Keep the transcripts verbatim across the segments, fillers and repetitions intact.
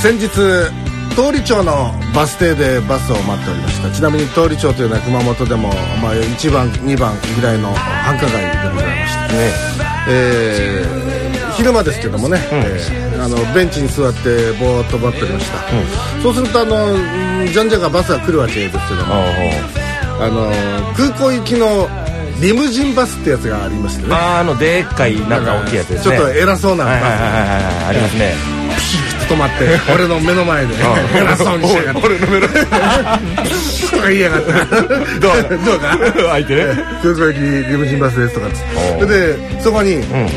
先日通り町のバス停でバスを待っておりました。ちなみに通り町というのは熊本でも、まあ、いちばんにばんぐらいの繁華街でございましてね、えー、昼間ですけどもね、うん、えー、あのベンチに座ってぼーっと待っておりました、うん、そうするとあのじゃんじゃがバスが来るわけですけども、あの空港行きのリムジンバスってやつがありましてね、 あ, あのでっかいなんか大きいやつですね、 ちょっと偉そうなバス、 はいはいはいはい、ありますね。 ピシッと止まって俺の目の前で偉そうにしやがって俺の目の前でとか言いやがってどうどうか開いてね、 空港行きリムジンバスですとかっつってでそこに、うん、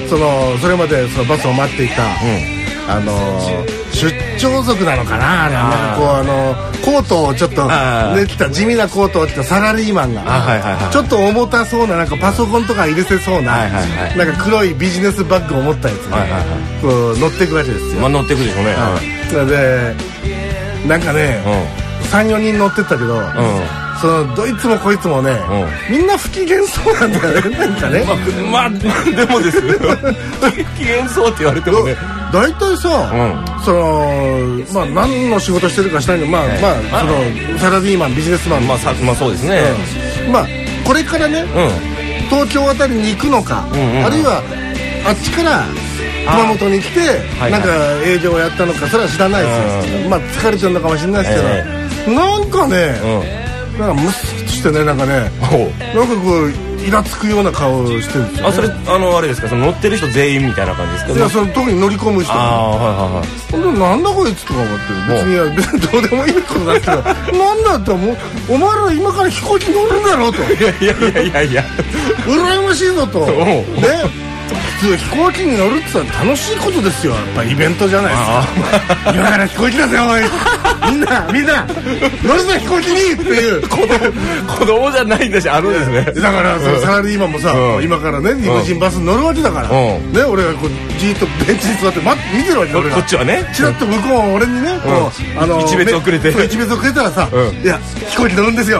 そのそれまでそのバスを待っていた、うん、あの出張族なのかな、あれなんかこうあのコートをちょっとね着た地味なコートを着たサラリーマンが、はいはいはい、ちょっと重たそうななんかパソコンとか入れせそうな、はいはいはい、なんか黒いビジネスバッグを持ったやつが、はいはいはい、こう乗っていくわけですよ。 まあ乗っていくでしょうね。はい、でなんかね、うん、さんよにん乗ってったけど、うん、そのどいつもこいつもね、うん、みんな不機嫌そうなんだよねなんかね。 まあ、まあ、でもですよ不機嫌そうって言われてもね、 大体さ、うん、そのまあ何の仕事してるかしたいの、まあ、はい、まあそのサラリーマンビジネスマン、 まあ、さまあそうですね、 うん、まあこれからね、うん、東京あたりに行くのか、うんうん、あるいはあっちから熊本に来て、はいはい、なんか営業をやったのかそれは知らないですよ、うん、まあ疲れてるのかもしれないですけど、えー、なんかね、うん、なんかムスッとしてね、なんかね、なんかこうイラつくような顔をしてるんですよ、ね、 あ、それあのあれですか、その乗ってる人全員みたいな感じですか。 いや、その特に乗り込む人、あ、はいはいはい、ほんでなんだこいつとか思って別に別にどうでもいいことだけどなんだってもうお前ら今から飛行機乗るんだろうといやいやいやいやいや羨ましいぞとね、普通飛行機に乗るって言ったら楽しいことですよ、やっぱイベントじゃないですか。今から飛行機だぜおいみんなみんな乗るぞ飛行機にっていう子供子供じゃないんだし、あるんですね。 だからそのサラリーマンもさ、うん、今からねリムジンバスに乗るわけだから、うん、ね、俺がこうじーっとベンチに座って待って見てるわけだ、俺がこっちはね、 チラッと向こうは俺にね、うん、こうあの一別遅れて一別遅れたらさ、うん、いや飛行機乗るんですよ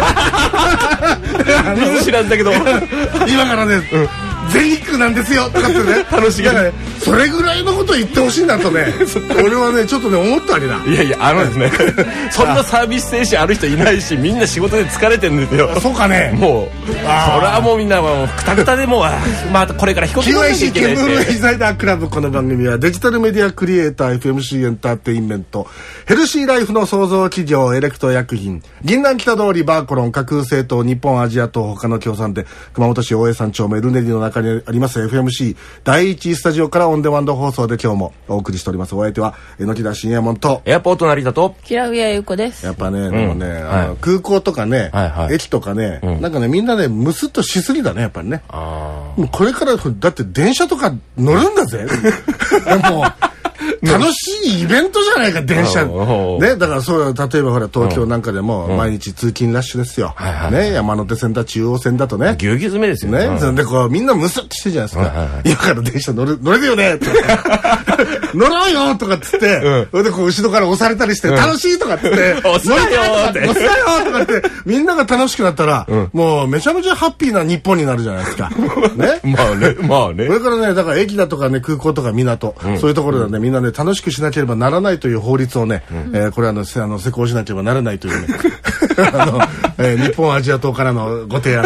見ず知らんだけど今からね、うん、全日空なんですよとかってね楽しげに、ね、 それぐらいのこと言ってほしいなとね俺はねちょっとね思ったわけだ。 いやいや、あのですねそんなサービス精神ある人いないし、みんな仕事で疲れてるんですよ。 そうかね、 もうそれはもうみんなもうクタクタでもうまあこれから飛行機乗らなきゃいけないって。 キューアイシー ケンブルインサイダークラブ。この番組はデジタルメディアクリエイター エフエムシー エンターテインメントヘルシーライフの創造企業エレクト薬品銀南北通りバーコロン架空製糖日本アジアと他の協賛で熊本市大江山町メルネリの中にあります エフエムシー 第一スタジオからオンデマンド放送で今日もお送りしております。お相手は榎田信也門とエアポート成田と平上優子です。 やっぱね、でもね、うん、あの、はい、空港とかね、はいはい、駅とかね、うん、なんかねみんなねムスッとしすぎだねやっぱりね。あ、もうこれからだって電車とか乗るんだぜもう楽しいイベントじゃないか電車ね。だからそう例えばほら東京なんかでも毎日通勤ラッシュですよ、うん、ね、山手線だ中央線だとねぎゅうぎゅう詰めですよね。 うん、でこうみんなムスッとしてるじゃないですか、はいはいはい、今から電車乗る乗れるよね乗ろうよとかっつって、うん、それでこう後ろから押されたりして、うん、楽しいとかっつって押すなよって押すなよとかってみんなが楽しくなったら、うん、もうめちゃめちゃハッピーな日本になるじゃないですかねまあねまあね。 これからねだから駅だとかね空港とか港、うん、そういうところでねみんなね楽しくしなければならないという法律をね、うん、えー、これはあのあの施行しなければならないというねあの、えー、日本アジア党からのご提案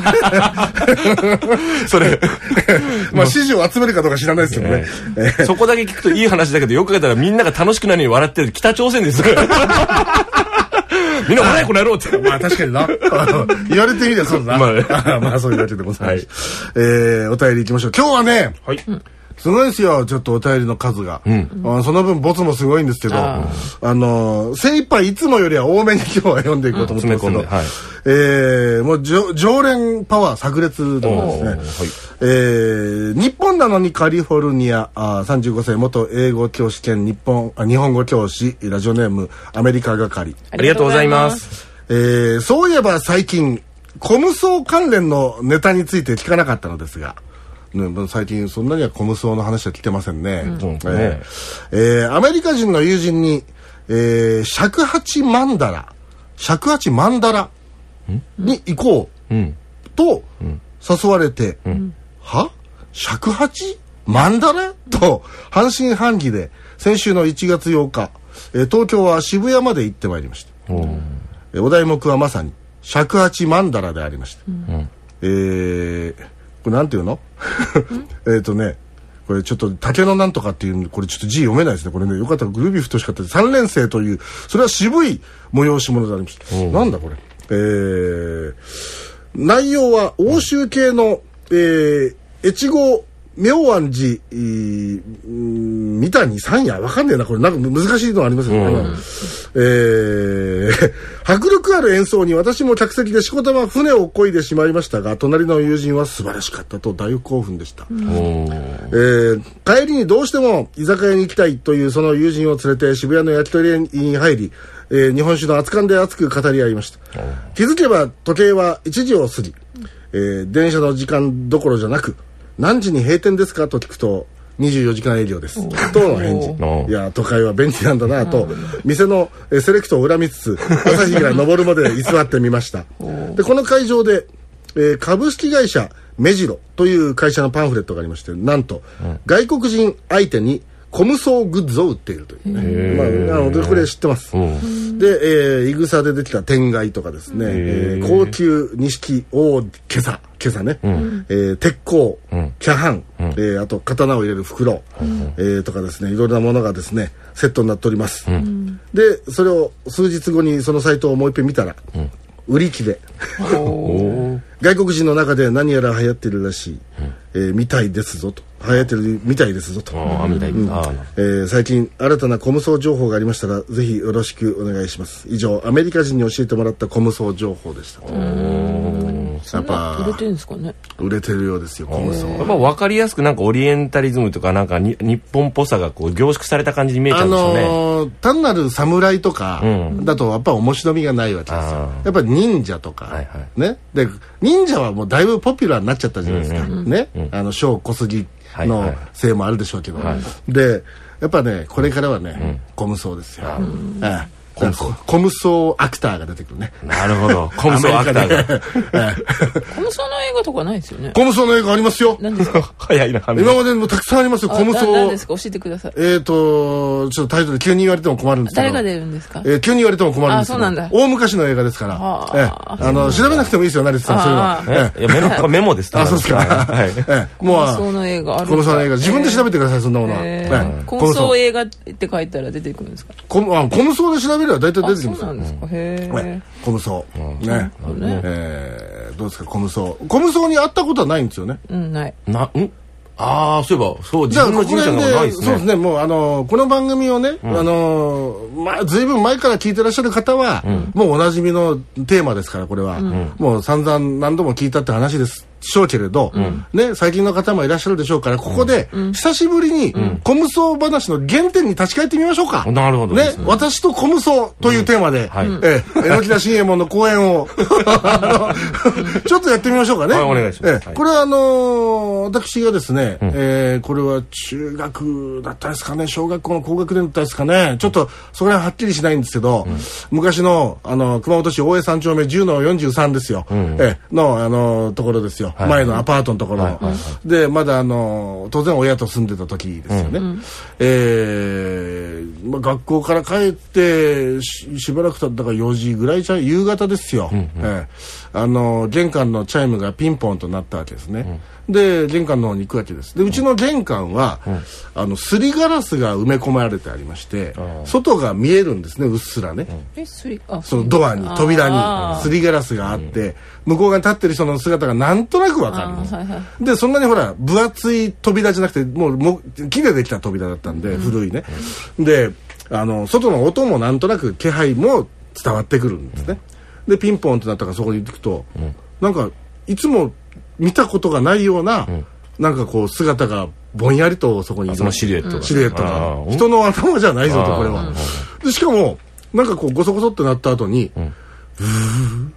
ですそれまあ支持を集めるかどうか知らないですけどね、えー、 そこだけ聞くといい話だけどよく考えたらみんなが楽しくなるように笑ってる北朝鮮ですみんな笑いこの野郎ってまあ確かにな言われてみればそうだな、まあね、まあそういうわけでございます、はい、えー、お便りいきましょう。今日はね、はい、すごいですよちょっとお便りの数が、うん、あその分ボツもすごいんですけど、ああの精一杯いつもよりは多めに今日は読んでいこうと思ってますけど、うん、はい、えー、もう常連パワー炸裂でもですね、はい、えー、日本なのにカリフォルニアあさんじゅうごさい元英語教師兼日本あ日本語教師ラジオネームアメリカ係ありがとうございます。 えー、そういえば最近コムソー関連のネタについて聞かなかったのですが、ね、最近そんなにはコムソーの話は来てませんね、うん、えーえー、アメリカ人の友人に、えー、尺八マンダラ尺八マンダラに行こう、うん、と誘われて、うん、は尺八マンダラと半信半疑で先週のいちがつようかえー、東京は渋谷まで行ってまいりました。えー、お題目はまさに尺八曼荼羅でありました。うん、えー、これなんていうのえっとねこれちょっと竹のなんとかっていうこれちょっと字読めないですね。これねよかったらグルービーフットしかったさん連星というそれは渋い催し物でありました。なんだこれ、えー、内容は欧州系の、えー、越後明安寺、えー、三谷三夜わかんねえなこれなんか難しいのありますよね、うん、えー、迫力ある演奏に私も客席でしこたま船を漕いでしまいましたが隣の友人は素晴らしかったと大興奮でした、うん、えー、帰りにどうしても居酒屋に行きたいというその友人を連れて渋谷の焼き鳥に入り、えー、日本酒の熱燗で熱く語り合いました、うん、気づけば時計はいちじを過ぎ、えー、電車の時間どころじゃなく何時に閉店ですかと聞くとにじゅうよじかん営業ですとの返事。いや都会は便利なんだなと店のセレクトを恨みつつ朝日が昇るまで居座ってみました。でこの会場で、えー、株式会社目白という会社のパンフレットがありましてなんと、うん、外国人相手にコムソーグッズを売っているというね、まあ、あのこれ知ってます。で、えー、いぐさでできた天蓋とかですね、えー、高級錦大今朝今朝ね、うん、えー、鉄鋼、うん、キャハン、うん、えー、あと刀を入れる袋、うん、えー、とかですねいろいろなものがですねセットになっております、うん、でそれを数日後にそのサイトをもう一遍見たら、うん、売り切れ外国人の中で何やら流行ってるらしい、うん、えー、みたいですぞと流行ってるみたいですぞと、うん、えー、最近新たなコムソー情報がありましたらぜひよろしくお願いします。以上アメリカ人に教えてもらったコムソー情報でした。 やっぱ売れてるんですかね。 売れてるようですよコムソー。 やっぱ分かりやすくなんかオリエンタリズムとかなんかに日本っぽさがこう凝縮された感じに見えちゃうんですよね。あのー、 単なる侍とかだとやっぱ面白みがないわけですよ、うん、やっぱり忍者とか、はいはい、ねで忍者はもうだいぶポピュラーになっちゃったじゃないですか、うんうん、ね、うん、あの小小杉のせいもあるでしょうけど、はいはい、でやっぱねこれからはね、うん、コムソーですよ、うん、ああコムソーコムソーアクターが出てくるね。 なるほどコムソーアクターがコムソーの映画とかないですよね。 コムソーの映画ありますよ。 何ですか早いな今までもたくさんありますよ。コムソー何ですか教えてください。 えっとちょっとタイトル急に言われても困るんですけど誰が出るんですか。 えー、急に言われても困るんですけどあそうなんだ大昔の映画ですからあ、えー、あの調べなくてもいいですよ成田さんそういうのは、 えー、いやメモメモですあそうですか、はいえー、もうコムソーの映画あるコムソーの映画自分で調べてくださいそんなものは、えー、コムソー映画って書いたら出てくるんですか。 コムあコムソーで調べれば大体出てきます。 なんですか。へえ。コムソーね。えー、どうですかコムソー。コムソーに会ったことはないんですよね。 うんない。 な、ん？ああそういえばそう自分の人生のないですね。 そうですね。もうあのこの番組をね、うん、あのまあずいぶん前から聞いてらっしゃる方は、うん、もうおなじみのテーマですからこれは、うん、もう散々何度も聞いたって話です。しょうけれど、うん、ね最近の方もいらっしゃるでしょうからここで、うん、久しぶりに、うん、コムソー話の原点に立ち返ってみましょうか。 なるほどね。私とコムソーというテーマで、うんはい、え榎田新右衛門の講演をちょっとやってみましょうかね。 はいお願いします。 えこれはあのー、私がですね、うんえー、これは中学だったですかね小学校の高学年だったですかねちょっとそこら辺はっきりしないんですけど、うん、昔のあの熊本市大江三丁目じゅうのよんじゅうさんですよ、うんえのあのところですよ。はい、前のアパートのところ、はいはいはい、でまだあの当然親と住んでた時ですよね、うんえーまあ、学校から帰って し, しばらく経ったからよじぐらいじゃ夕方ですよ、うんうんえー、あの玄関のチャイムがピンポンとなったわけですね、うん、で玄関の方に行くわけです。でうちの玄関は、うん、あのすりガラスが埋め込まれてありまして、うん、外が見えるんですねうっすらね、うん、 えすりあそのドアに扉にすりガラスがあって、うん、向こう側に立ってる人の姿がなんとなくわかる、はいはい、でそんなにほら分厚い扉じゃなくてもうも木でできた扉だったんで、うん、古いね、うん、であの外の音もなんとなく気配も伝わってくるんですね、うん、でピンポンってなったからそこに行くと、うん、なんかいつも見たことがないような、うん、なんかこう姿がぼんやりとそこにいるそのシルエットがシルエットが人の頭じゃないぞとこれはでしかもなんかこうゴソゴソってなった後に、うん、ブー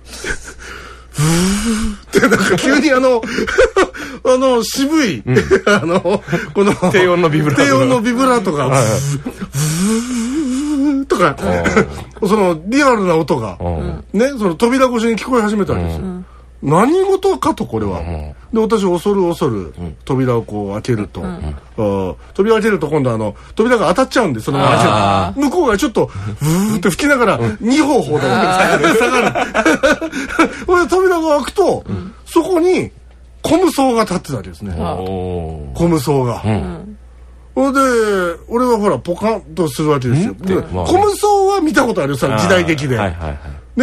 ってなんか急にあのあの渋い、うん、あのこの低音のビブラート低音のビブラートがブーとかそのリアルな音がねその扉越しに聞こえ始めたんですよ。 何事かとこれは、うん、で私恐る恐る扉をこう開けると、うん、あ扉を開けると今度あの扉が当たっちゃうんでそのまま向こうがちょっとブーって吹きながらに歩ほど下がる下がる扉が開くと、うん、そこにコムソーが立ってたわけですね。コムソーが、うんそれで俺はほらポカンとするわけですよ。でコムソーは見たことあるよさ時代劇で、はいはいはい、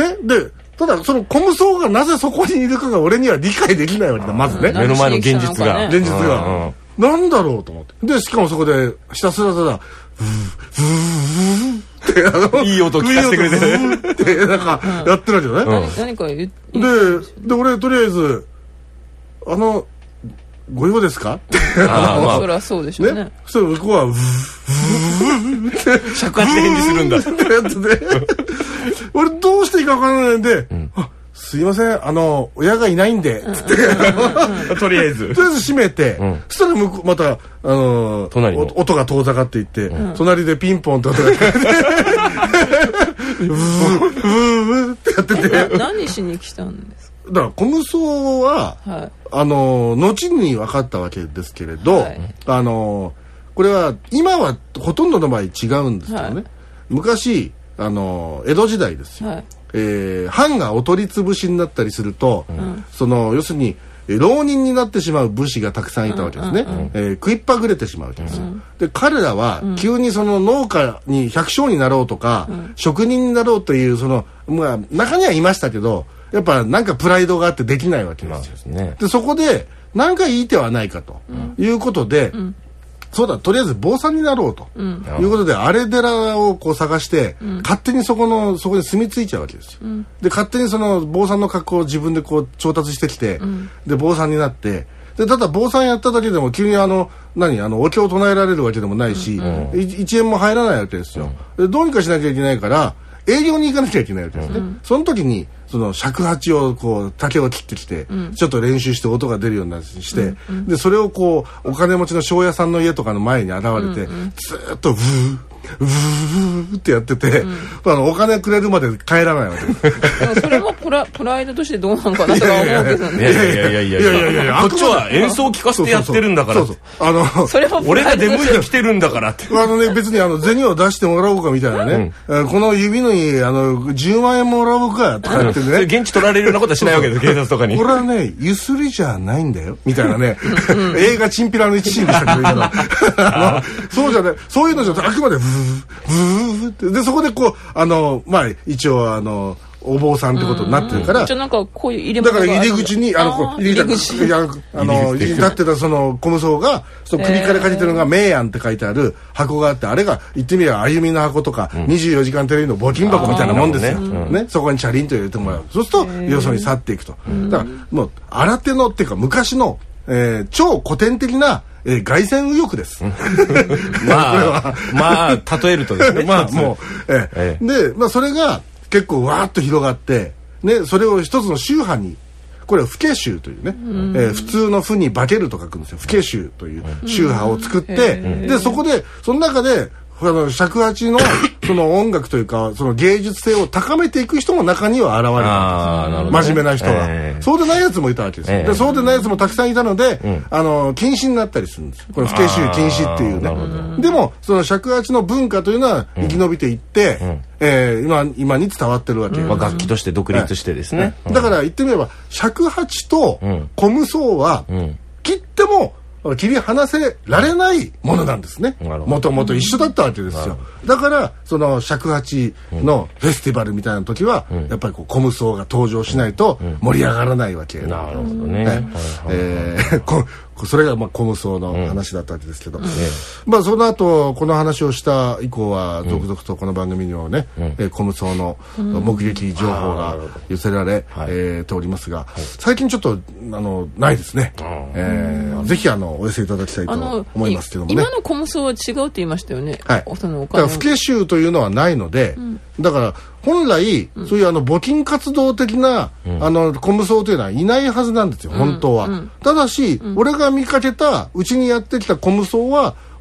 ねでただそのコムソーがなぜそこにいるかが俺には理解できないわけだまずね。 目の前の現実が現実がなんだろうと思ってでしかもそこでひたすらただブーブーってあのいい音聞かせてくれてるってなんかやってるわけだね、 うん、何か言ってでで俺とりあえずあのご用ですかってあまあそりゃそうでしょうね。ねそしたら向こうはブーブーって尺八で返事するんだってやつで俺どうしていいか分からないんで、うん、あすいませんあの親がいないんでつってとりあえずとりあえず閉めて、うん、そしたら向こうまたあのー、音が遠ざかっていって、うん、隣でピンポンって音が聞こえてブーブーブーってやってて何しに来たんですか。 だからコムソーは、はい、あの後に分かったわけですけれど、はい、あのこれは今はほとんどの場合違うんですけどね、はい、昔あの江戸時代ですよ、はいえー、藩がお取り潰しになったりすると、うん、その要するに浪人になってしまう武士がたくさんいたわけですね、うんうんうんえー、食いっぱぐれてしまうわけですよ、うん、で彼らは急にその農家に百姓になろうとか、うん、職人になろうというその、まあ、中にはいましたけどやっぱなんかプライドがあってできないわけですよ、まあね、でそこで何かいい手はないかということで、うん、そうだとりあえず坊さんになろうと、うん、いうことで荒れ寺をこう探して、うん、勝手にそこのそこに住み着いちゃうわけですよ、うん、で勝手にその坊さんの格好を自分でこう調達してきて、うん、で坊さんになってでただ坊さんやっただけでも急にあの何あのお経を唱えられるわけでもないし、うん、いちえんも入らないわけですよ、うん、でどうにかしなきゃいけないから営業に行かなきゃいけないわけですね、うん、その時にその尺八をこう竹を切ってきて、うん、ちょっと練習して音が出るようになして、うん、でそれをこうお金持ちの庄屋さんの家とかの前に現れて、うんうん、ずーっとブーブーってやってて、うん、あのお金くれるまで帰らないわけですでもそれもプラ、プライドとしてどうなのかなとか思うけどね。 いやいやいやいやいやいやいやいやこっちは演奏聞かせてやってるんだからあのそれも俺が出向いてきてるんだからってあのね別にあの銭を出してもらおうかみたいなね、うん、この指のにあのじゅうまんえんもらおうかとか言ってね、うん、 現地取られるようなことはしないわけです警察とかに。 これはねゆすりじゃないんだよみたいなね映画チンピラの一シーンでしたけどあのそうじゃないそういうのじゃあくまでブーブーってでそこでこうあのまあ一応あのお坊さんってことになってるから、 じゃなんかこういう入れだから入り口にあのこう入り口あの立ってたその小無双がその首から書いてるのが名案って書いてある箱があってあれが言ってみれば歩みの箱とかにじゅうよじかんテレビの募金箱みたいなもんですよ、ね、そこにチャリンと入れてもらうそうするとよそに去っていくとだからもう新手のっていうか昔の、えー、超古典的なえー、凱旋右翼です。まあ、まあ、例えるとですね。 まあ、もう、ええー、で、まあ、それが結構わーっと広がって、ね、それを一つの宗派に、これは不敬宗というね、うんえー、普通の不に化けると書くんですよ。不敬宗という宗派を作って、うん、で、そこで、その中で、あの尺八のその音楽というかその芸術性を高めていく人も中には現れたんです、ね、真面目な人は、えー、そうでないやつもいたわけです、えー、でそうでないやつもたくさんいたので、うん、あの禁止になったりするんですこれ不敬宗禁止っていうねでもその尺八の文化というのは生き延びていって、うんえー、今, 今に伝わってるわけ、 うんまあ、楽器として独立してですね、 うん、だから言ってみれば尺八と小無双は、うん、切っても切り離せられないものなんですね、うん、もともと一緒だったわけですよ、うん、だからその尺八のフェスティバルみたいな時は、うん、やっぱりこう小無双が登場しないと盛り上がらないわけ、うん、 なるほどね、ねえー、こそれがまあ小無双の話だったわけですけど、うん、まあその後この話をした以降は続々とこの番組にもね、うんえー、小無双の目撃情報が寄せられ、うんえー、ておりますが、はい、最近ちょっとあのないですね、えー、ぜひあのお寄せいただきたいと思いますけどもね今の小無双は違うって言いましたよね、 はい、そのお金だから不敬宗というのはないので、うん、だから本来、うん、そういうあの募金活動的な、うん、あの小無双というのはいないはずなんですよ、うん、本当は、うん、ただし、うん、俺が見かけたうちにやってきた小無双は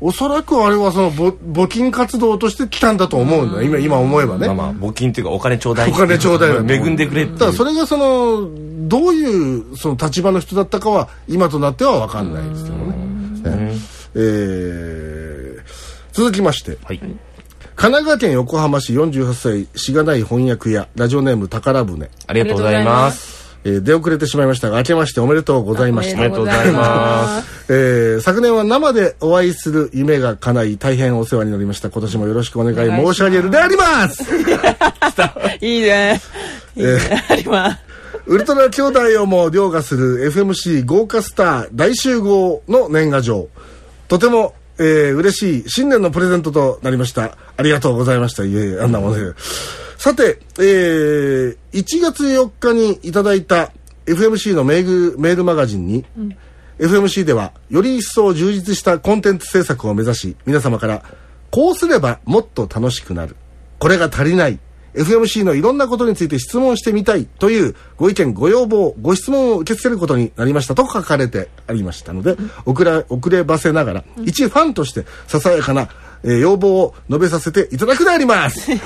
おそらくあれはその募金活動として来たんだと思うんだ、今今思えばね。 まあまあ募金っていうかお金ちょうだい、 お金ちょうだい、 恵んでくれっていう。 ただそれがそのどういうその立場の人だったかは今となっては分かんないですけどね。ねえー、続きまして、はい、神奈川県横浜市よんじゅうはっさいしがない翻訳屋、ラジオネーム宝船、 ありがとうございます。 えー、出遅れてしまいましたが、明けましておめでとうございました。 おめでとうございます。 えー、昨年は生でお会いする夢が叶い、大変お世話になりました。今年もよろしくお願い申し上げるでありますいいね。いいね。あります。 ウルトラ兄弟をも凌駕する エフエムシー 豪華スター大集合の年賀状。とても、えー、嬉しい新年のプレゼントとなりました。ありがとうございました。いえいえ、あんなもので。さて、えー、いちがつよっかにいただいた エフエムシー のメール、メールマガジンに、うん、エフエムシー ではより一層充実したコンテンツ制作を目指し、皆様からこうすればもっと楽しくなる、これが足りない、エフエムシー のいろんなことについて質問してみたいというご意見ご要望ご質問を受け付けることになりましたと書かれてありましたので、うん、遅れ遅ればせながら、うん、一ファンとしてささやかな、えー、要望を述べさせていただくであります、はい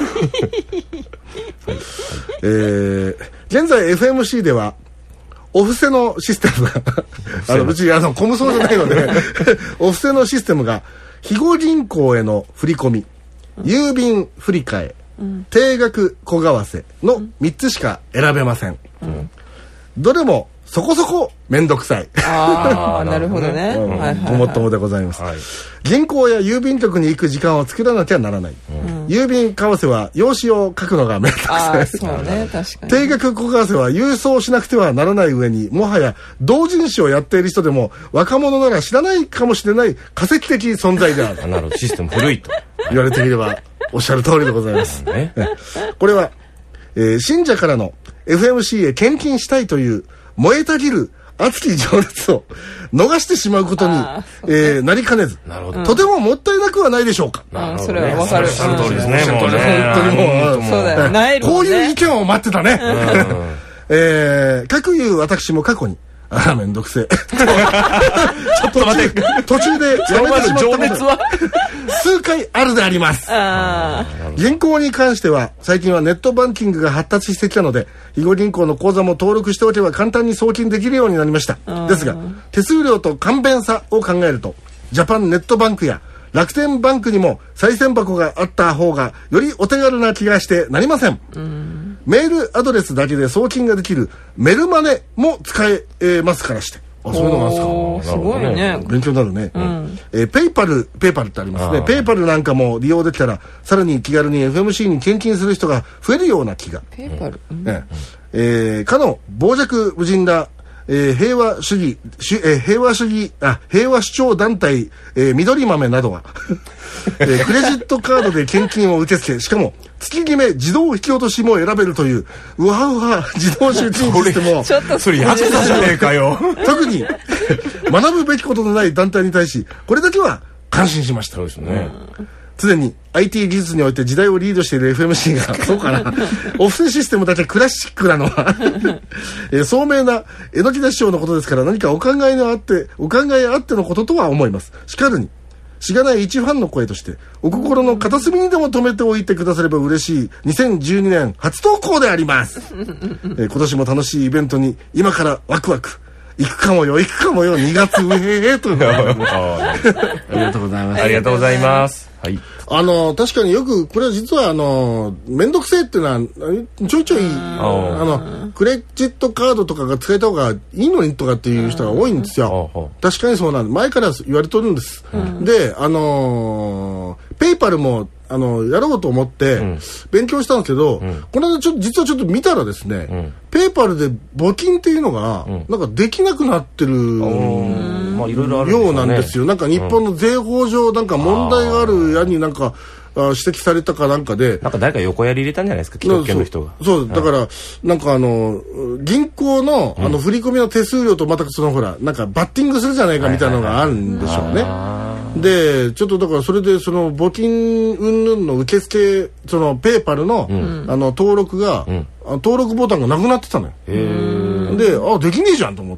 えー、現在 エフエムシー ではお布施のシステムがあのうちあのコムソーじゃないのでお布施のシステムが肥後銀行への振り込み、郵便振り替え、うん、定額小為替のみっつしか選べません、うん、どれもそこそこめんどくさい。 ああなるほどね。 ごもっともでございます、はい、銀行や郵便局に行く時間を作らなきゃならない、うん、郵便為替は用紙を書くのがめんどくさい。 そうね、確かに。 定額小為替は郵送しなくてはならない上に、もはや同人誌をやっている人でも若者なら知らないかもしれない化石的存在である。 なるほど、システム古いと言われてみればおっしゃる通りでございます、ね、これは、えー、信者からの エフエムシー へ献金したいという燃えたぎる熱き情熱を逃してしまうことに、えー、なりかねず、なるほど、とてももったいなくはないでしょうか。 ああそれはわかる。 おっしゃる通りですね。 本当にもう、 そうだよ、なえるもんね。 こういう意見を待ってたね。えー、かくいう私も過去に、ああめんどくせえちょっと待って、途中でやめてしまった情熱は数回あるであります。あ銀行に関しては最近はネットバンキングが発達してきたので、肥後銀行の口座も登録しておけば簡単に送金できるようになりました。ですが手数料と簡便さを考えると、ジャパンネットバンクや楽天バンクにも賽銭箱があった方がよりお手軽な気がしてなりません。うんメールアドレスだけで送金ができるメルマネも使ええー、ますからして。あ、そういうのがあるんですか。 すごいね。 勉強になるね。うんえー、ペイパル、ペイパルってありますね。ペイパルなんかも利用できたら、さらに気軽に エフエムシー に献金する人が増えるような気が。 ペイパル、うんねえー、かの傍若無人な、えー、平和主義、えー、平和主義、あ、平和主張団体、えー、緑豆などは、えー、クレジットカードで献金を受け付け、しかも月決め自動引き落としも選べるといううわうわ自動集金システムをちょっとそれやってたじゃねえかよ特に学ぶべきことのない団体に対しこれだけは感心しました。 そうですね。 常に アイティー 技術において時代をリードしている エフエムシー がそうかなお布施システムだけクラシックなのはえ聡明な榎木田師匠のことですから、何かお考えのあってお考えあってのこととは思います。しかるにしがない一ファンの声としてお心の片隅にでも止めておいてくだされば嬉しいにせんじゅうにねん初投稿でありますえ今年も楽しいイベントに今からワクワク行くかもよ行くかもよにがつうへへというありがとうございます。 ありがとうございます。はい。 あの確かによくこれは実はあの面倒くせえっていうのはちょいちょいあのクレジットカードとかが使えた方がいいのにとかっていう人が多いんですよ。確かにそうなんで前から言われてるんです。であのペイパルもあのやろうと思って勉強したんですけど、うん、この間ちょっと実はちょっと見たらですね、うん、ペイパルで募金っていうのが、うん、なんかできなくなってるようなんですよ。なんか日本の税法上なんか問題があるやになんか指摘されたかなんかで、 なんか誰か横やり入れたんじゃないですか、既得権の人が。 そう、そうだから、なんかあの銀行のあの振り込みの手数料とまたそのほらなんかバッティングするじゃないかみたいなのがあるんでしょうね。でちょっとだからそれでその募金云々の受付そのペイパルの、うん、あの登録が、うん、登録ボタンがなくなってたのよ。へであできねえじゃんと思って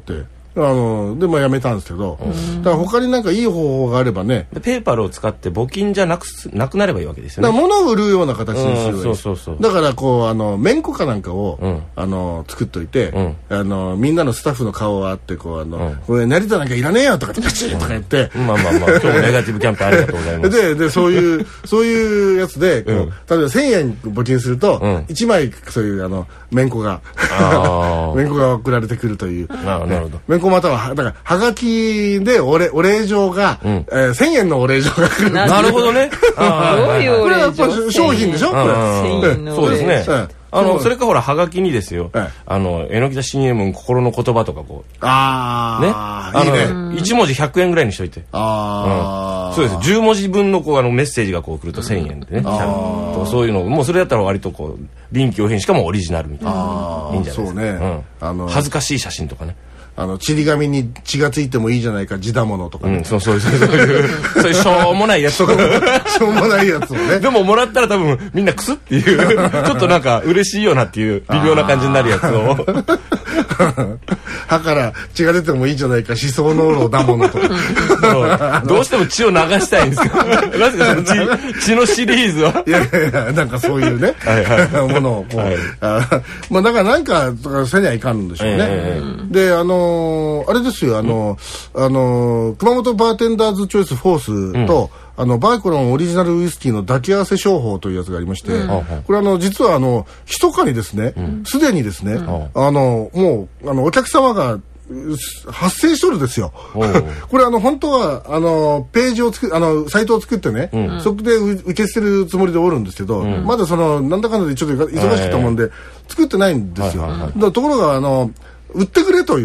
あのでもやめたんですけど、だから他になんかいい方法があればね、 ペーパルを使って募金じゃなくなくなればいいわけですよね。 だから物を売るような形にする、 うん、そうそうそう。 だからこうあのめんこかなんかを、うん、あの作っといて、うん、あのみんなのスタッフの顔があってこうあの、うん、これ成田なんかいらねえよとかパチッとか言って、うん、 まあまあまあ今日もネガティブキャンペーンありがとうございます。 ででそういうそういうやつでこう、うん、例えばせんえん募金すると、うん、いちまいそういうあのめんこがめんこが送られてくるという。 なるほど。 めんこまたはだからはがきでお礼お礼状が、うんえー、せんえんのお礼状が来る。 なるほどね。 どういうお礼状？ これはやっぱ商品でしょ？これ。 そうですね。あのそれかほらはがきにですよ。あの榎木田信右衛門心の言葉とかこう。 ああ。ね。あの一文字ひゃくえんぐらいにしといて。 ああ。 そうです。じゅうもじぶんのこうあのメッセージがこう来るとせんえんでね。とそういうのもうそれだったら割とこう臨機応変しかもオリジナルみたいな。いいんじゃないですか。そうね。あの恥ずかしい写真とかね。 あのちり紙に血がついてもいいじゃないか地だものとか、ねうん、そうそうそうそういうそういうしょうもないやつとかしょうもないやつをねでももらったら多分みんなクスっていうちょっとなんか嬉しいよなっていう微妙な感じになるやつを歯から血が出てもいいじゃないか思想濃炉だものとかどうしても血を流したいんですかなぜかその 血, 血のシリーズはいやいやいやなんかそういうねはい、はい、ものをこう、はい、あまあだからなんかせにはいかんでしょうね、えー、であのー、あれですよあのーうん、あのー、熊本バーテンダーズチョイスフォースと、うん、あのバイコロンオリジナルウイスキーの抱き合わせ商法というやつがありまして、うん、これあの実はあの密かにですねすで、うん、にですね、うん、あのもうあのお客様が発生しとるですよこれあの本当はあのページを作あのサイトを作ってね、うん、そこで受け捨てるつもりでおるんですけど、うん、まだそのなんだかんだでちょっと忙しくたもんで作ってないんですよ、はいはいはい、だところがあの売ってくれという、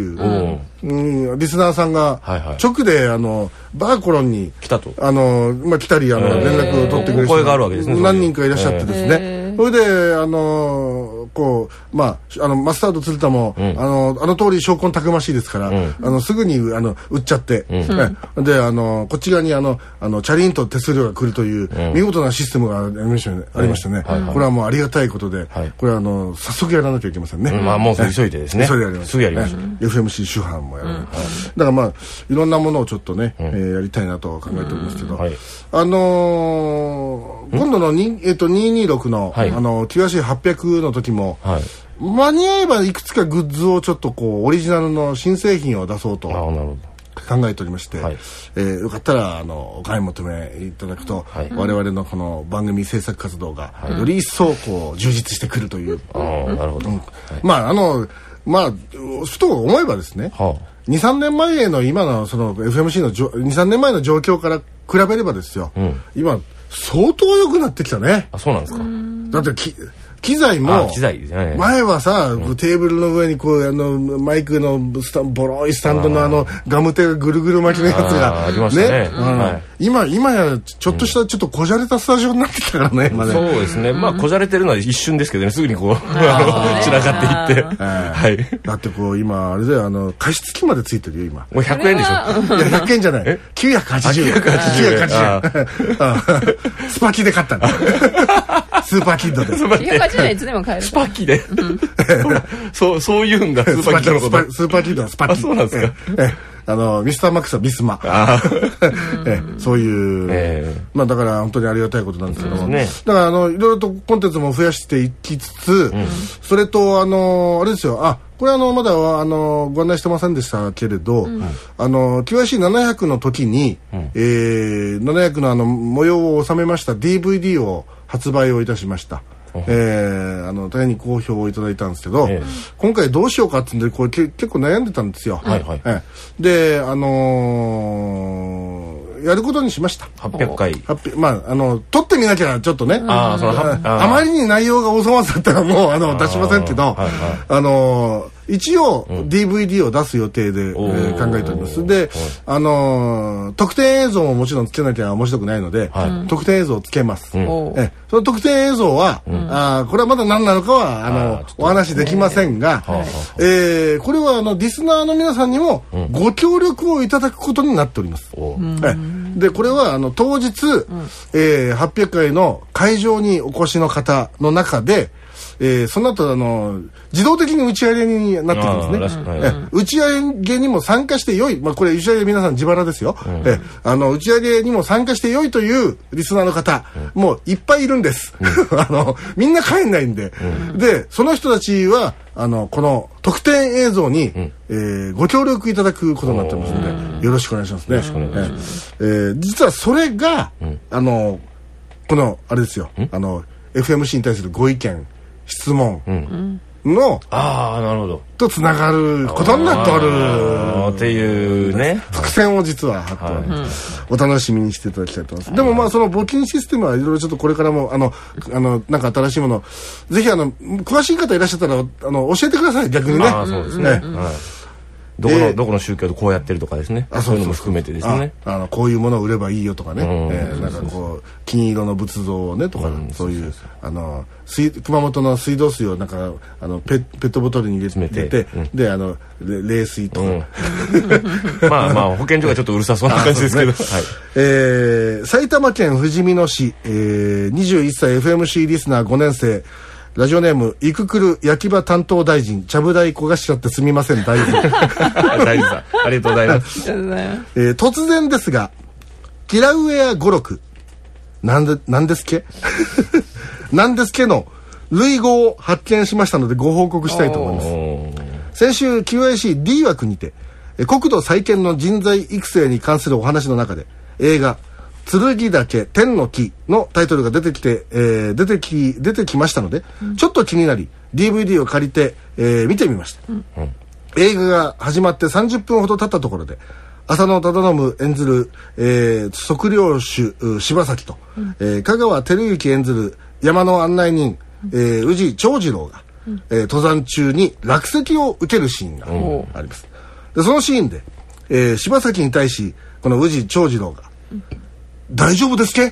うん、リスナーさんが直であのバーコロンに来たとあの、まあ、来たりあの連絡を取ってくれる声があるわけですね。 何人かいらっしゃってですね。それであのこうまああのマスタード鶴田も、うん、あのあの通り証拠たくましいですから、うん、あのすぐにあの売っちゃって、うん、であのこっち側にあのあのチャリンと手数料が来るという、うん、見事なシステムがありましたね。ありましたね。はいはい、これはもうありがたいことで、はい、これはあの早速やらなきゃいけませんね。 うん、まあもう急いでですね。 急いでやります。 すぐやりましょう。 エフエムシー 主犯もやる。うん、だからまあいろんなものをちょっとね、うんえー、やりたいなと考えておりますけど、うんはい、あのー、今度のにえっとにひゃくにじゅうろくの、はい、あのキュアシーはっぴゃくの時も。はい間に合えばいくつかグッズをちょっとこうオリジナルの新製品を出そうと考えておりまして、はいえー、よかったらあのお買い求めいただくと、はい、我々のこの番組制作活動がより一層こう充実してくるという、 うん、あなるほど、うんはい、 まああのまあふと思えばですね、はあ、にさんねんまえの今のその エフエムシー のにさんねんまえの状況から比べればですよ、うん、今相当良くなってきたね。 あそうなんですか。 だってき機材も前はさ、うん、テーブルの上にこうあのマイクのスタボロいスタンドのあのガムテがぐるぐる巻きのやつがありましたね、 うんはい、今今やちょっとしたちょっとこじゃれたスタジオになってきたからね、今ねそうですね、まあこじゃれてるのは一瞬ですけどねすぐにこう散らかっていって、はい、 だってこう今あれであの加湿器までついてるよ今もうひゃくえんでしょ。 いやひゃくえんじゃないきゅうひゃくはちじゅうえんきゅうひゃくはちじゅうえんスパキで買ったのスーパーキッドでひゃくはちじゅうえんいつでも買えるスパッキで、うん、そうそういうんだスーパーキッドのことスーパーキッドはスパッキ。 あそうなんですか。 えあのミスターマックスはビスマえそういう、えー、まあだから本当にありがたいことなんですけども、ね、だからあのいろいろとコンテンツも増やしていきつつ、うん、それとあのあれですよあこれあのまだあのご案内してませんでしたけれど、うん、あの キューアイシーななひゃく の時に、うんえー、ななひゃくのあの模様を収めました ディーブイディー を発売をいたしました。えー、あの大変に好評をいただいたんですけど、ええ、今回どうしようかってんでこれけ結構悩んでたんですよ、はいはいえー、であのー、やることにしました。 はっぴゃくかいまああの撮ってみなきゃちょっとね、うん、あ, そのあ, あまりに内容がお粗末だったらもうあの出しませんけど あ,、はいはい、あのー一応 ディーブイディー を出す予定で、うんえー、考えております。で、あのー、特典映像ももちろんつけなきゃ面白くないので、はい、特典映像をつけます。うん、えその特典映像は、うん、あこれはまだ何なのかはあのお話できませんが、ねえー、これはあのリスナーの皆さんにもご協力をいただくことになっております。うん、えでこれはあの当日、うんえー、はっぴゃくかいの会場にお越しの方の中でえー、その後あの自動的に打ち上げになっていくんですね。えー、打ち上げにも参加して良い、まあ、これ打ち上げ皆さん自腹ですよ、うん、えー、あの打ち上げにも参加して良いというリスナーの方、うん、もういっぱいいるんです、うん、あのみんな帰んないんで、うん、でその人たちはあのこの特典映像に、うん、えー、ご協力いただくことになってますので、よろしくお願いしますね。よろしくお願いします。えー、実はそれが、うん、あのこのあれですよ、あの エフエムシー に対するご意見質問の、うん、 ああなるほどとつながることになっておるっていうね伏線を実は張っております、はい、お楽しみにしていただきたいと思います、はい、でもまあその募金システムはいろいろちょっとこれからもあのあのなんか新しいものぜひあの詳しい方いらっしゃったらあの教えてください逆にね。 あそうですね、はい、どこの、えー、どこの宗教でこうやってるとかですね。あ、そういうのも含めてですね。 ああのこういうものを売ればいいよとかね、うん、えー、なんかこう金色の仏像をねとか、うん、そういうあの水熊本の水道水をなんかあの ペ, ペットボトルに入れて、うん、であの冷水とか、うん、 まあまあ保健所がちょっとうるさそうな感じですけど、ね、はい、 えー、埼玉県ふじみ野市、えー、にじゅういっさい エフエムシー リスナーごねん生ラジオネームイククル焼き場担当大臣ちゃぶ台小頭ってすみません大臣大臣さんありがとうございます、 えー、突然ですがキラウェア語録なんでなんですけなんですけの類語を発見しましたのでご報告したいと思います。先週 キューアイシーディー 枠にて国土再建の人材育成に関するお話の中で映画剣岳天の木のタイトルが出てきて、えー、出てき出てきましたので、うん、ちょっと気になり ディーブイディー を借りて、えー、見てみました、うん、映画が始まってさんじゅっぷんほど経ったところで浅野忠信演ずる、えー、測量手柴崎と、うん、えー、香川照之演ずる山の案内人、うん、えー、宇治長次郎が、うん、えー、登山中に落石を受けるシーンがあります、うん、でそのシーンで、えー、柴崎に対しこの宇治長次郎が、うん、大丈夫ですけと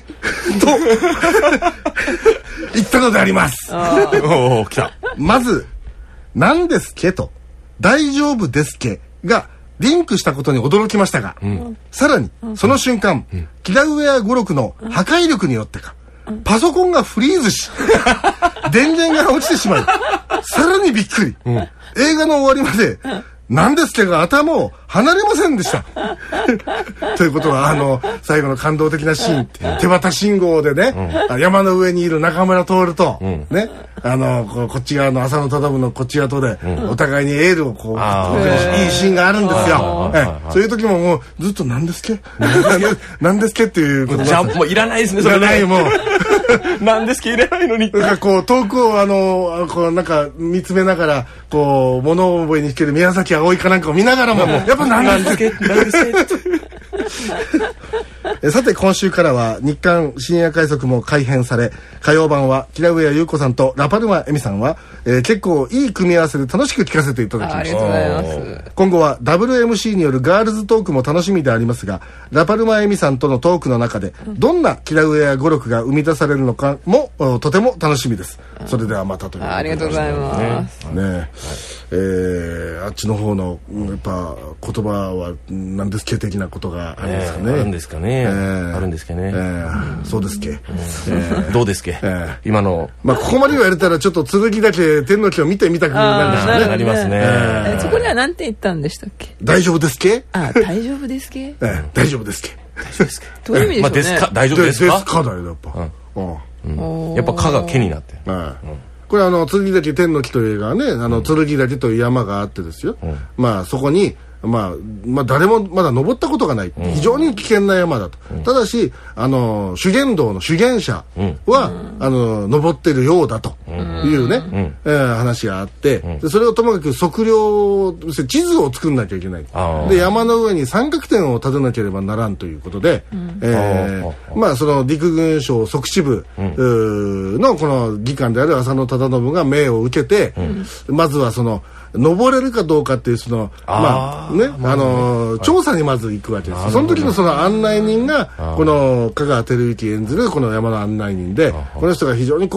言ったのであります。 おー来た。 まず何ですけと大丈夫ですけがリンクしたことに驚きましたが、うん、さらにその瞬間、うん、キラウェア語録の破壊力によってか、うん、パソコンがフリーズし電源が落ちてしまいさらにびっくり、うん、映画の終わりまで、うん、なんですけど頭を離れませんでしたということはあの最後の感動的なシーン手旗信号でね、うん、山の上にいる中村徹と、うん、ねあのこ, こっち側の浅野忠信のこっち側とで、うん、お互いにエールをこういいシーンがあるんですよ。えそういう時ももうずっとなんですけなんですけっていうことじゃあもういらないですねそれないもうなんですけ入れないのになんかこう遠くをあのこうなんか見つめながらこう物覚えに弾ける宮崎あおいかなんかを見ながらもやっぱなんですけなんですけさて今週からは日刊深夜快速も改編され火曜版はキラウエア優子さんとラパルマエミさんは、えー、結構いい組み合わせで楽しく聞かせていただきました。ありがとうございます。今後は ダブリューエムシー によるガールズトークも楽しみでありますがラパルマエミさんとのトークの中でどんなキラウエア語録が生み出されるのかもとても楽しみです。それではまたということでありがとうございますね、ねはい、えー、あっちの方のやっぱ言葉は何ですけ的なことがありますかね、 えー、あるんですかね、えー、あるんですかね、えー、そうですけ、えー、どうですけ、えー、今のまあここまで言われたらちょっと剣岳天の木を見てみたくなりましたね。 ありますね、 えー、そこには何て言ったんでしたっけ。 大丈夫ですけ。 あ大丈夫ですけ、 えー、大丈夫ですけ大丈夫ですけどういう意味でしょうね、まあ、 ですか大丈夫ですかですかだよやっぱ、 うんうん、やっぱ「か」が「け」になってる、うんこれあの剣岳天の木という映画はねあの剣岳という山があってですよ、うん、まあそこにまあ、まあ誰もまだ登ったことがない、うん、非常に危険な山だと、うん、ただしあの修験道の修験者は、うん、あの登ってるようだというね、うんえー、話があって、うん、でそれをともかく測量地図を作んなきゃいけないで山の上に三角点を立てなければならんということで、うんえー、まあその陸軍省即支部、うん、のこの議官である浅野忠信が命を受けて、うん、まずはその登れるかどうかっていうそのまあねあの調査にまず行くわけです。その時のその案内人がこの香川照之演ずるこの山の案内人でこの人が非常にこう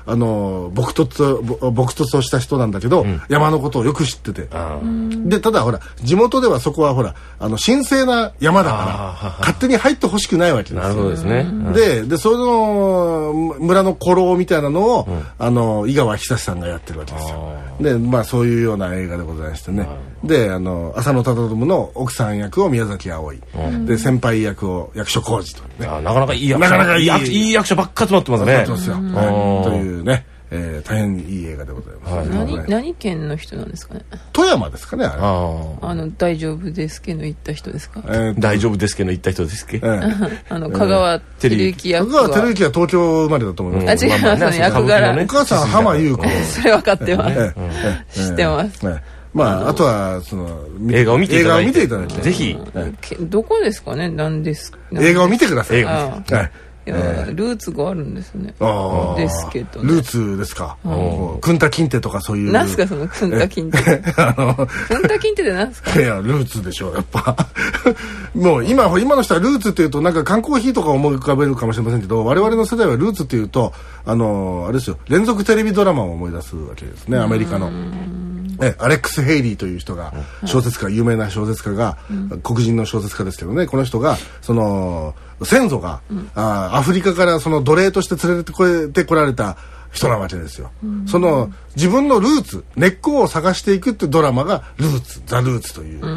あの朴突朴突とした人なんだけど、うん、山のことをよく知ってて、でただほら地元ではそこはほらあの神聖な山だから勝手に入ってほしくないわけですよ。 なるほどですね。うん、 ででその村の古老みたいなのを、うん、あの井川久志さんがやってるわけですよ。でまあそういうような映画でございましてね。であの浅野忠信の奥さん役を宮崎あおい、うん、で先輩役を役所広司とね。 あなかなかいい役者、なかなかいい役いい役者ばっか集まってますね。 そうですよ。はい、というね。えー、大変いい映画でございます、 はい、何, 何県の人なんですかね。 富山ですかね。あれああの大丈夫ですけの言った人ですか。 えー、大丈夫ですけの言った人ですっけ、えー、あの香川照之役は香川照之は東京生まれだと思います。 あ違いますね、役柄、 ね、お母さん浜優子それ分かってます、えー、知ってます、えーえーまあ、あとはその映画を見ていただいて、 映画を見ていただいてぜひ、 どこですかね。何です映画を見てください。映画です、はいいやえー、ルーツがあるんですね。 あですけど、 ね、ルーツですか。クンタキンテとかそういう。 なんすかそのクンタキンテ。あのクンタキンテってなんすか。 いやルーツでしょうやっぱ。もう今今の人はルーツっていうとなんか缶コーヒーとか思い浮かべるかもしれませんけど、我々の世代はルーツっていうとあのあれですよ、連続テレビドラマを思い出すわけですね。アメリカの。えアレックス・ヘイリーという人が小説家、有名な小説家が、うん、黒人の小説家ですけどね、この人がその先祖が、うん、あアフリカからその奴隷として連れてこてこられた人なわけですよ、うん、その自分のルーツ根っこを探していくっていうドラマがルーツザ・ルーツという、うん、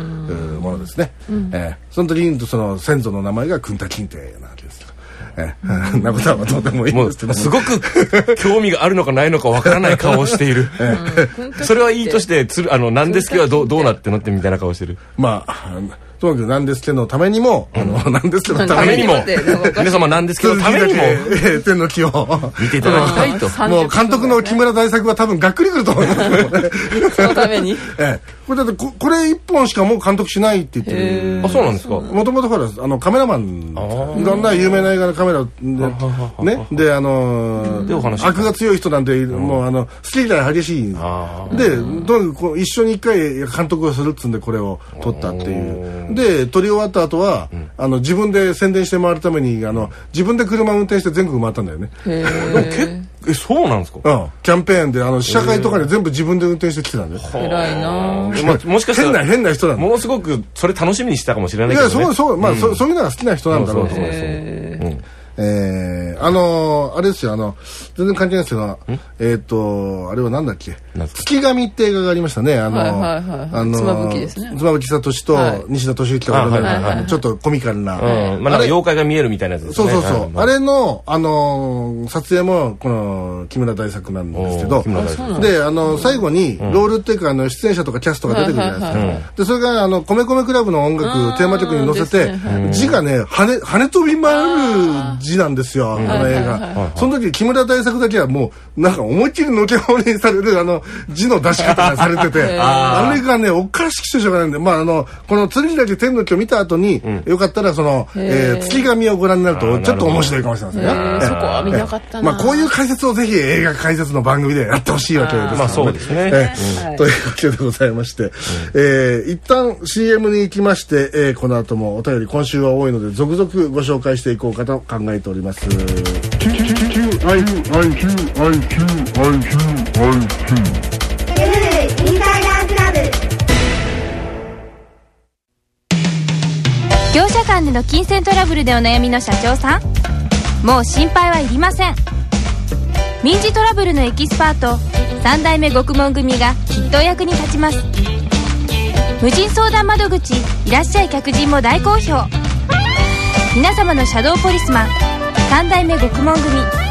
ものですね、うんえー、その時にその先祖の名前がクンタキンテなわけですよ。ええ、なことはどうでもいいんですけど、 すごく興味があるのかないのかわからない顔をしている。それはいいとしてつるあのなんですけどどうどうなってなってみたいな顔してる。 まあとにかくなんですけどのためにも、あのなんですけどのためにも皆様なんですけどのためにも天の木を見ていただきたいと。 もう監督の木村大作は多分がっくりくると思います。 そのために。 ええこれだってここれ一本しかもう監督しないって言ってる。 あそうなんですか。 もともとほらあのカメラマンいろんな有名な映画のカメラでねであの悪が強い人なんでもうあの好き嫌い激しいでとにかく一緒に一回監督をするっつんでこれを撮ったっていうで撮り終わった後はあの自分で宣伝して回るためにあの自分で車を運転して全国回ったんだよね。 えそうなんですか。 うんキャンペーンであの試写会とかで全部自分で運転してきてたんだよ。 偉いな。 まあ、もしかしたら変な変な人なんだ。 ものすごくそれ楽しみにしたかもしれないけどね。 いやそうそうまあ、うん、そ, そういうのが好きな人なんだろうと思います。うんえー、あのー、あれですよあの全然関係ないですけどえっ、ー、とあれはなんだっけ月神って映画がありましたね。あのー、妻夫木ですね。 妻夫木聡と西田敏行がちょっとコミカルな、 うん、まあなんか妖怪が見えるみたいなやつですね。 そうそうそう、あれのあのー、撮影もこの木村大作なんですけどであの最後にロールっていうかあの出演者とかキャストが出てくるじゃないですか。でそれがあの米米クラブの音楽テーマ曲に乗せて字がね跳ね跳ね飛び回る字なんですよ、あの映画。その時木村大作だけはもうなんか思いっきりのけものにされるあの字の出し方がされててあれがねおかしくてしょうがないんで、まああのこの剣だけ天の木を見た後に、うん、よかったらその、えー、月神をご覧になるとちょっと面白いかもしれませんね。 そこは見なかったな。 まあこういう解説をぜひ映画解説の番組でやってほしいわけですからね。 まあそうですね、 えー、というわけでございまして、うんえー、一旦 シーエム に行きまして、えー、この後もお便り今週は多いので続々ご紹介していこうかと考えております。 業者間での金銭トラブルでお悩みの社長さん、もう心配はいりません。民事トラブルのエキスパートさん代目獄門組がきっとお役に立ちます。無人相談窓口いらっしゃい客人も大好評。皆様のシャドーポリスマンさん代目獄門組